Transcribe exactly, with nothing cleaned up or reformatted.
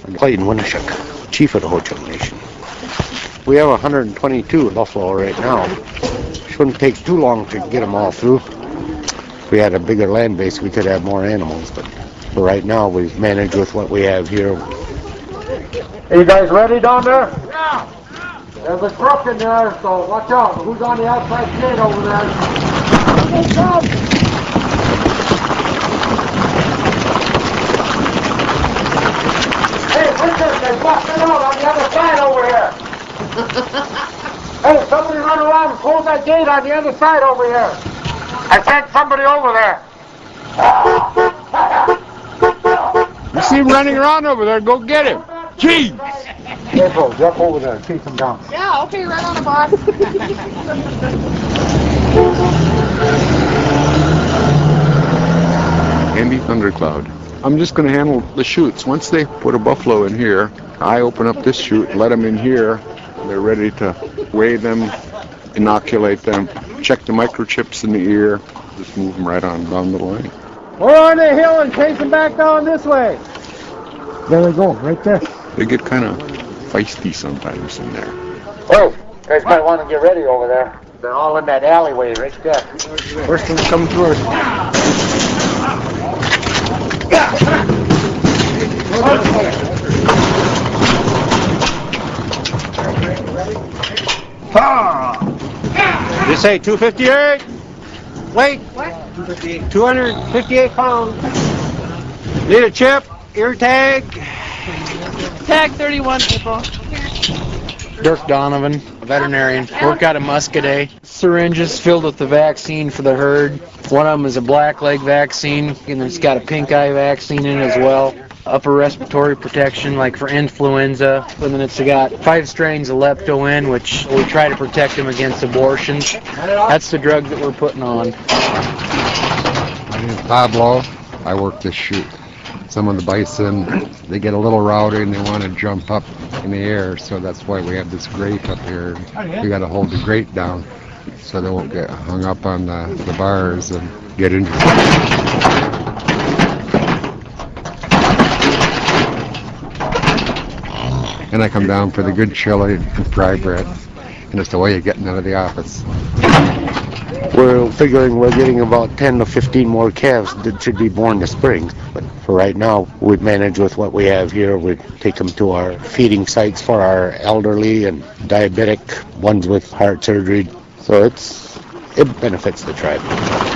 Clayton Winishuk, chief of the Ho-Chunk Nation. We have one hundred twenty-two buffalo right now. Shouldn't take too long to get them all through. If we had a bigger land base, we could have more animals, but for right now, we've managed with what we have here. Are you guys ready down there? Yeah. There's a truck in there, so watch out. Who's on the outside gate over there? Hey, Richard, they're busting out on the other side over here. Hey, somebody run around and close that gate on the other side over here. I sent somebody over there. You see him running around over there, go get him. Jeez! April, jump over there and chase him down. Yeah, okay, right on the box. Andy Thundercloud. I'm just going to handle the chutes. Once they put a buffalo in here, I open up this chute, let them in here. They're ready to weigh them, inoculate them, check the microchips in the ear, just move them right on down the line. We're on the hill and chase them back down this way. There they go, right there. They get kind of feisty sometimes in there. Oh, you guys might want to get ready over there. They're all in that alleyway right there. First one's coming through us. Did you say two fifty-eight? Wait. What? two hundred fifty-eight pounds. Need a chip? Ear tag? Tag thirty-one, April. Dirk Donovan, a veterinarian. Work out of Muscadet. Syringes filled with the vaccine for the herd. One of them is a black leg vaccine, and it's got a pink eye vaccine in it as well. Upper respiratory protection, like for influenza. And then it's got five strains of lepto in, which we try to protect them against abortions. That's the drug that we're putting on. My name is Bob Lowe. I work this chute. Some of the bison, they get a little rowdy and they want to jump up in the air, so that's why we have this grate up here. We got to hold the grate down so they won't get hung up on the, the bars and get injured. And I come down for the good chili and fry bread, and it's the way of getting out of the office. We're figuring we're getting about ten to fifteen more calves that should be born this spring. But for right now, we've managed with what we have here. We take them to our feeding sites for our elderly and diabetic, ones with heart surgery. So it's it benefits the tribe.